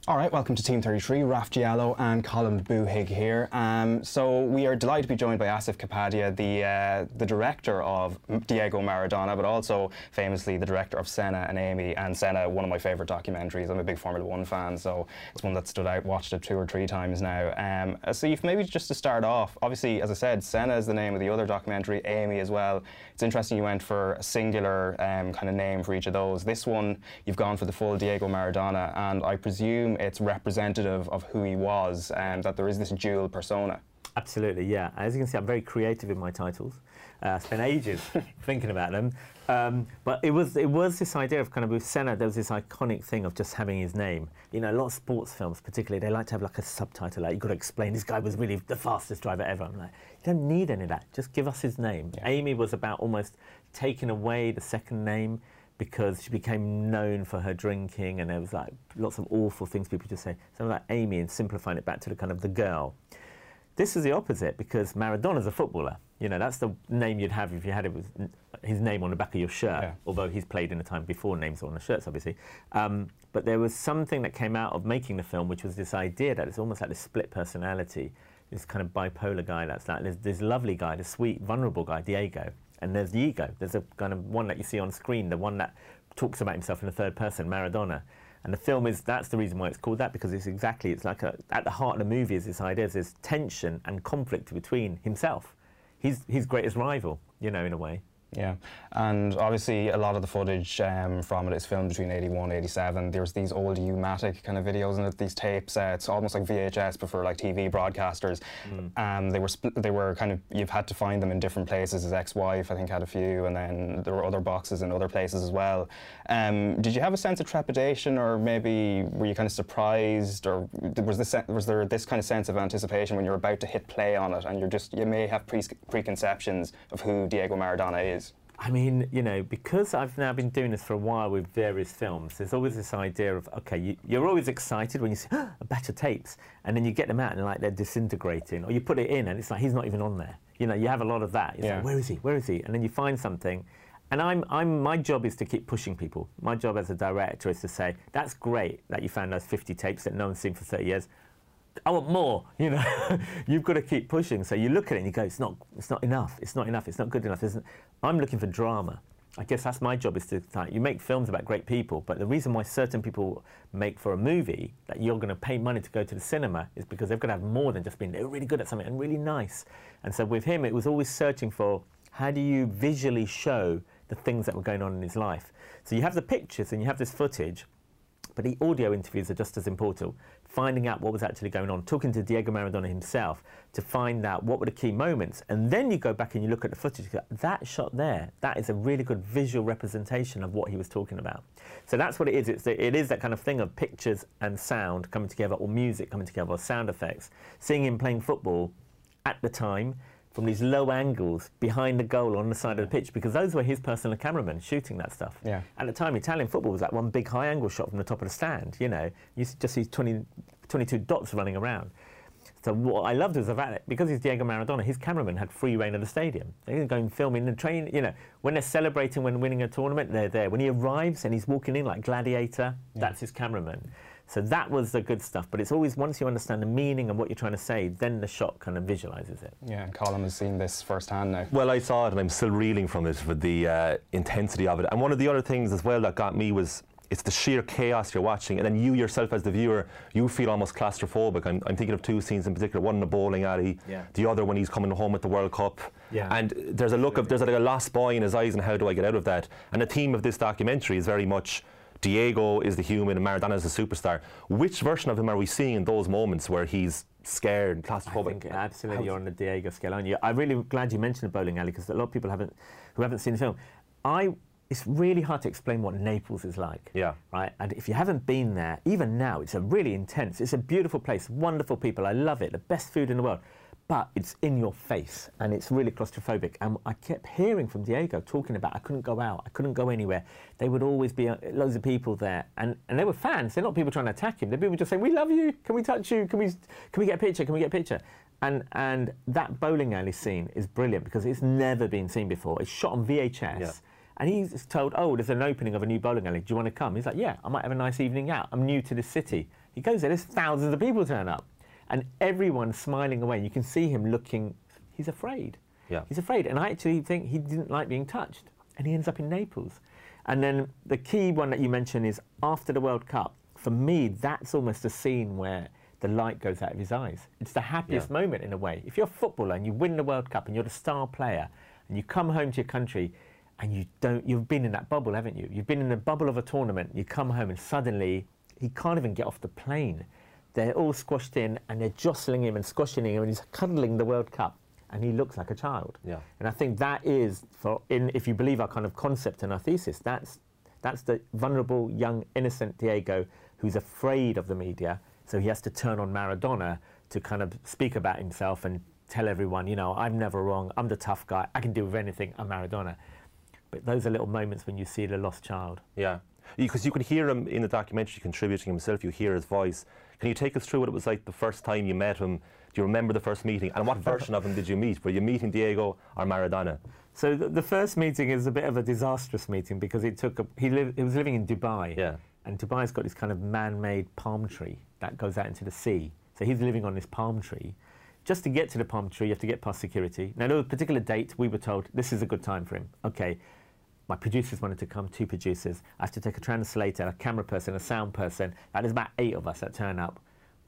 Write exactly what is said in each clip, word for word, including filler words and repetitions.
All right, welcome to Team thirty-three. Raf Giallo and Colin Buhig here. Um, so we are delighted to be joined by Asif Kapadia, the uh, the director of Diego Maradona, but also famously the director of Senna and Amy. And Senna, one of my favourite documentaries. I'm a big Formula One fan, so it's one that stood out. Watched it two or three times now. Um, so you've maybe just to start off, obviously, as I said, Senna is the name of the other documentary, Amy as well. It's interesting you went for a singular um, kind of name for each of those. This one, you've gone for the full Diego Maradona, and I presume it's representative of who he was, and that there is this dual persona. Absolutely, yeah. As you can see, I'm very creative in my titles. Uh, I spent ages thinking about them. Um, but it was it was this idea of kind of with Senna, there was this iconic thing of just having his name. You know, a lot of sports films, particularly, they like to have like a subtitle, like you've got to explain this guy was really the fastest driver ever. I'm like, you don't need any of that. Just give us his name. Yeah. Amy was about almost taking away the second name, because she became known for her drinking, and there was like lots of awful things people just say. Something like Amy, and simplifying it back to the kind of the girl. This is the opposite, because Maradona's a footballer. You know, that's the name you'd have if you had it with his name on the back of your shirt, yeah. Although he's played in a time before names were on the shirts, obviously. Um, but there was something that came out of making the film, which was this idea that it's almost like this split personality, this kind of bipolar guy that's like, there's this lovely guy, this sweet, vulnerable guy, Diego. And there's the ego. There's a kind of one that you see on screen, the one that talks about himself in the third person, Maradona. And the film is, that's the reason why it's called that, because it's exactly, it's like a, at the heart of the movie is this idea, there's tension and conflict between himself. He's his greatest rival, you know, in a way. Yeah, and obviously a lot of the footage um, from it is filmed between eighty-one, eighty-seven. There's these old U-matic kind of videos in it, these tapes. Uh, it's almost like V H S, but for like T V broadcasters. Mm. Um, they were they were kind of, you've had to find them in different places. His ex-wife, I think, had a few, and then there were other boxes in other places as well. Um, did you have a sense of trepidation, or maybe were you kind of surprised, or was this was there this kind of sense of anticipation when you're about to hit play on it, and you're just you may have pre preconceptions of who Diego Maradona is? I mean, you know, because I've now been doing this for a while with various films, there's always this idea of, okay, you, you're always excited when you see oh, a batch of tapes, and then you get them out and like they're disintegrating, or you put it in and it's like he's not even on there. You know, you have a lot of that. It's yeah. like, where is he? Where is he? And then you find something. And I'm, I'm, my job is to keep pushing people. My job as a director is to say, that's great that you found those fifty tapes that no one's seen for thirty years. I want more, you know. You've got to keep pushing. So you look at it and you go, it's not, it's not enough. It's not enough. It's not good enough. Isn't? I'm looking for drama. I guess that's my job, is to like, you make films about great people, but the reason why certain people make for a movie that you're going to pay money to go to the cinema is because they've got to have more than just being they're really good at something and really nice. And so with him, it was always searching for how do you visually show the things that were going on in his life. So you have the pictures and you have this footage, but the audio interviews are just as important. Finding out what was actually going on, talking to Diego Maradona himself to find out what were the key moments. And then you go back and you look at the footage, you go, that shot there, that is a really good visual representation of what he was talking about. So that's what it is. It's the, it is that kind of thing of pictures and sound coming together, or music coming together, or sound effects. Seeing him playing football at the time, from these low angles behind the goal on the side of the pitch, because those were his personal cameramen shooting that stuff. Yeah. At the time, Italian football was like one big high angle shot from the top of the stand, you know. You just see twenty, twenty-two dots running around. So what I loved was the fact that because he's Diego Maradona, his cameraman had free reign of the stadium. They can go and film in the train, you know. When they're celebrating when winning a tournament, they're there. When he arrives and he's walking in like Gladiator, yeah. that's his cameraman. So that was the good stuff, but it's always once you understand the meaning of what you're trying to say, then the shot kind of visualises it. Yeah, and Colin has seen this firsthand now. Well, I saw it and I'm still reeling from it with the uh, intensity of it. And one of the other things as well that got me was it's the sheer chaos you're watching, and then you yourself as the viewer, you feel almost claustrophobic. I'm, I'm thinking of two scenes in particular, one in the bowling alley, yeah. the other when he's coming home with the World Cup. Yeah. And there's a look of, there's like a lost boy in his eyes, and how do I get out of that? And the theme of this documentary is very much Diego is the human and Maradona is the superstar. Which version of him are we seeing in those moments where he's scared and claustrophobic? I think absolutely you're on the Diego scale, aren't you? I'm really glad you mentioned the bowling alley, because a lot of people haven't, who haven't seen the film. I, it's really hard to explain what Naples is like. Yeah. Right? And if you haven't been there, even now, it's a really intense, it's a beautiful place, wonderful people, I love it, the best food in the world. But it's in your face, and it's really claustrophobic. And I kept hearing from Diego talking about, I couldn't go out, I couldn't go anywhere. There would always be uh, loads of people there, and, and they were fans. They're not people trying to attack him. They're people just saying, we love you, can we touch you, can we, can we get a picture, can we get a picture? And, and that bowling alley scene is brilliant, because it's never been seen before. It's shot on V H S. Yeah. And he's told, oh, there's an opening of a new bowling alley. Do you want to come? He's like, yeah, I might have a nice evening out. I'm new to this city. He goes there, there's thousands of people turn up. And everyone's smiling away. You can see him looking, he's afraid. Yeah. He's afraid. And I actually think he didn't like being touched. And he ends up in Naples. And then the key one that you mentioned is after the World Cup. For me, that's almost a scene where the light goes out of his eyes. It's the happiest yeah. moment in a way. If you're a footballer and you win the World Cup and you're the star player and you come home to your country and you don't, you've been in that bubble, haven't you? You've been in the bubble of a tournament, you come home and suddenly he can't even get off the plane. They're all squashed in and they're jostling him and squashing him and he's cuddling the World Cup and he looks like a child. Yeah. And I think that is, for in, if you believe our kind of concept and our thesis, that's, that's the vulnerable, young, innocent Diego who's afraid of the media. So he has to turn on Maradona to kind of speak about himself and tell everyone, you know, I'm never wrong, I'm the tough guy, I can deal with anything, I'm Maradona. But those are little moments when you see the lost child. Yeah, because you can hear him in the documentary contributing himself, you hear his voice. Can you take us through what it was like the first time you met him? Do you remember the first meeting? And what version of him did you meet? Were you meeting Diego or Maradona? So the, the first meeting is a bit of a disastrous meeting because it took a, he, lived, he was living in Dubai. Yeah. And Dubai's got this kind of man-made palm tree that goes out into the sea. So he's living on this palm tree. Just to get to the palm tree, you have to get past security. Now, there was a particular date, we were told this is a good time for him. Okay, my producers wanted to come, two producers. I have to take a translator, a camera person, a sound person. And there's about eight of us that turn up.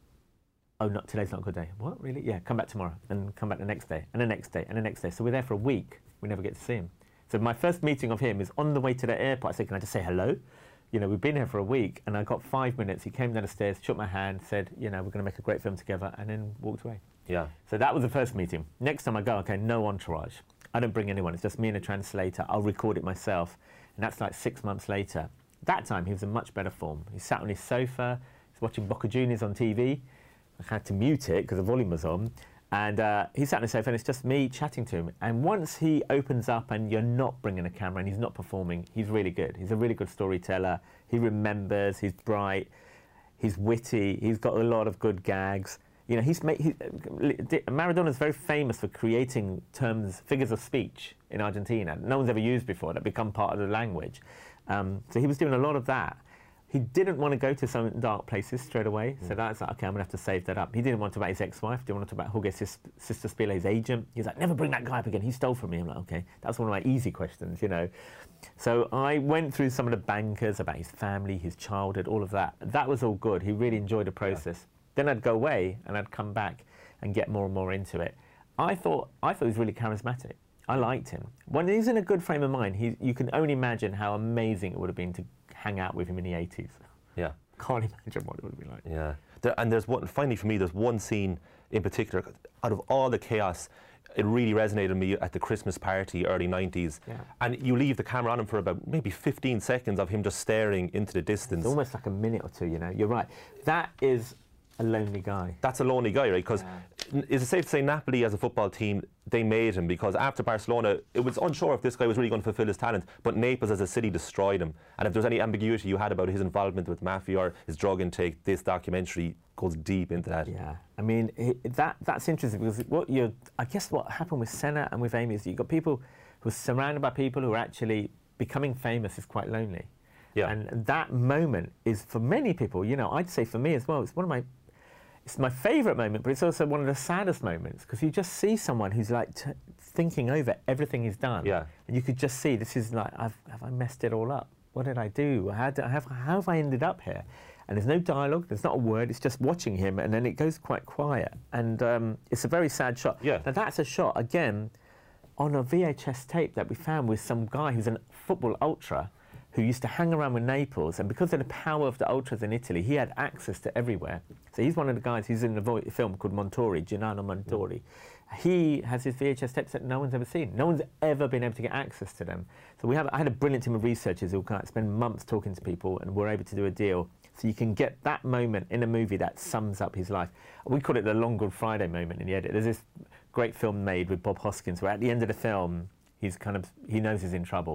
Oh, no, today's not a good day. What, really? Yeah, come back tomorrow. And come back the next day, and the next day, and the next day. So we're there for a week. We never get to see him. So my first meeting of him is on the way to the airport. I said, can I just say hello? You know, we've been here for a week, and I got five minutes. He came down the stairs, shook my hand, said, you know, we're going to make a great film together, and then walked away. Yeah. So that was the first meeting. Next time I go, okay, no entourage. I don't bring anyone. It's just me and a translator. I'll record it myself. And that's like six months later. That time, he was in much better form. He sat on his sofa. He's watching Boca Juniors on T V. I had to mute it because the volume was on. And uh, he sat on his sofa, and it's just me chatting to him. And once he opens up and you're not bringing a camera and he's not performing, he's really good. He's a really good storyteller. He remembers, he's bright, he's witty, he's got a lot of good gags. You know, he's made, he, Maradona's very famous for creating terms, figures of speech in Argentina. No one's ever used before, that become part of the language. Um, so he was doing a lot of that. He didn't want to go to some dark places straight away, mm. so that's like, okay, I'm going to have to save that up. He didn't want to talk about his ex-wife, didn't want to talk about Jorge's sister Spila, his agent. He was like, never bring that guy up again, he stole from me. I'm like, okay, that's one of my easy questions, you know. So I went through some of the bankers about his family, his childhood, all of that. That was all good. He really enjoyed the process. Yeah. Then I'd go away and I'd come back and get more and more into it. I thought, I thought he was really charismatic. I liked him. When he's in a good frame of mind, he, you can only imagine how amazing it would have been to hang out with him in the eighties. Yeah. Can't imagine what it would have been like. Yeah. There, and there's one, finally for me, there's one scene in particular, out of all the chaos, it really resonated with me at the Christmas party, early nineties. Yeah. And you leave the camera on him for about maybe fifteen seconds of him just staring into the distance. It's almost like a minute or two, you know. You're right. That is a lonely guy. That's a lonely guy, right? Because yeah. is it safe to say Napoli as a football team, they made him, because after Barcelona, it was unsure if this guy was really going to fulfill his talent, but Naples as a city destroyed him. And if there's any ambiguity you had about his involvement with mafia or his drug intake, this documentary goes deep into that. Yeah, I mean, it, that that's interesting, because what you, I guess what happened with Senna and with Amy is you've got people who are surrounded by people who are actually becoming famous is quite lonely. Yeah. And that moment is, for many people, you know, I'd say for me as well, it's one of my, it's my favourite moment, but it's also one of the saddest moments, because you just see someone who's like t thinking over everything he's done. Yeah. And you could just see, this is like, I've, have I messed it all up? What did I do? How, did I have, how have I ended up here? And there's no dialogue, there's not a word, it's just watching him, and then it goes quite quiet. And um, it's a very sad shot. Yeah. Now that's a shot, again, on a V H S tape that we found with some guy who's a football ultra, who used to hang around with Naples, and because of the power of the ultras in Italy, he had access to everywhere. So he's one of the guys who's in the film called Montori, Gennaro Montori. Mm. He has his V H S tapes that no one's ever seen. No one's ever been able to get access to them. So we have, I had a brilliant team of researchers who kind of spend months talking to people, and we're able to do a deal. So you can get that moment in a movie that sums up his life. We call it the Long Good Friday moment in the edit. There's this great film made with Bob Hoskins where at the end of the film, he's kind of, he knows he's in trouble.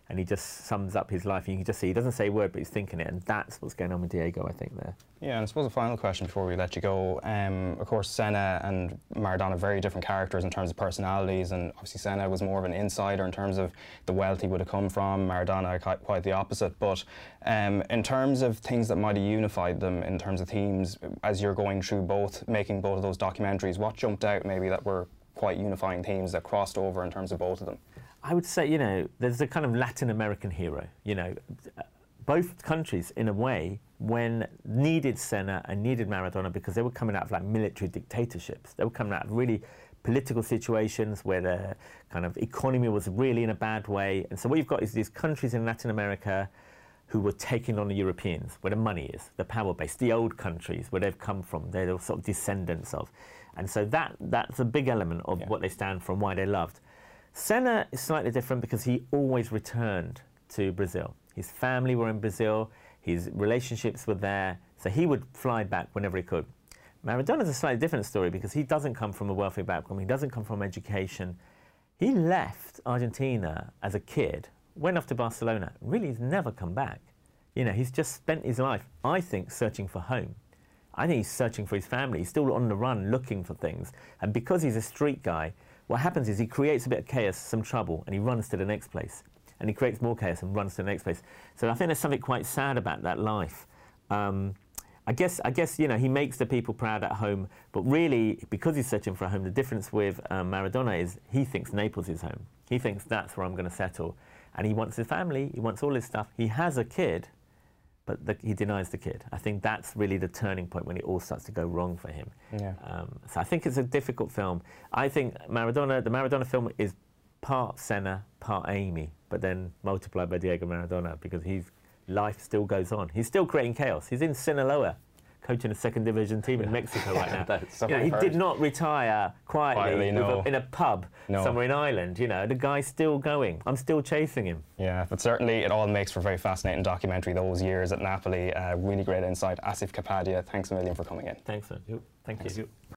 and he just sums up his life. And you can just see he doesn't say a word, but he's thinking it, and that's what's going on with Diego, I think, there. Yeah, and I suppose a final question before we let you go. Um, of course, Senna and Maradona, very different characters in terms of personalities, and obviously Senna was more of an insider in terms of the wealth he would have come from. Maradona, quite, quite the opposite. But um, in terms of things that might have unified them, in terms of themes, as you're going through both, making both of those documentaries, what jumped out maybe that were quite unifying themes that crossed over in terms of both of them? I would say, you know, there's a kind of Latin American hero. You know, both countries, in a way, when needed Senna and needed Maradona because they were coming out of like military dictatorships. They were coming out of really political situations where the kind of economy was really in a bad way. And so what you've got is these countries in Latin America who were taking on the Europeans, where the money is, the power base, the old countries, where they've come from, they're the sort of descendants of. And so that that's a big element of yeah. what they stand for and why they're loved. Senna is slightly different because he always returned to Brazil. His family were in Brazil, his relationships were there, so he would fly back whenever he could. Maradona's a slightly different story because he doesn't come from a wealthy background, he doesn't come from education. He left Argentina as a kid, went off to Barcelona, really has never come back. You know, he's just spent his life, I think, searching for home. I think he's searching for his family. He's still on the run, looking for things. And because he's a street guy, what happens is he creates a bit of chaos, some trouble, and he runs to the next place. And he creates more chaos and runs to the next place. So I think there's something quite sad about that life. Um, I guess, I guess, you know, he makes the people proud at home, but really, because he's searching for a home, the difference with um, Maradona is he thinks Naples is home. He thinks that's where I'm going to settle. And he wants his family, he wants all his stuff. He has a kid, but the, he denies the kid. I think that's really the turning point when it all starts to go wrong for him. Yeah. Um, so I think it's a difficult film. I think Maradona, the Maradona film is part Senna, part Amy, but then multiplied by Diego Maradona because his life still goes on. He's still creating chaos. He's in Sinaloa, coaching a second division team in Mexico right now. That's you know, he did not retire quietly, Quietly, no. a, in a pub no. somewhere in Ireland. You know, the guy's still going. I'm still chasing him. Yeah, but certainly it all makes for a very fascinating documentary, those years at Napoli. Uh, really great insight. Asif Kapadia, thanks a million for coming in. Thanks, man. Thank Thanks. you.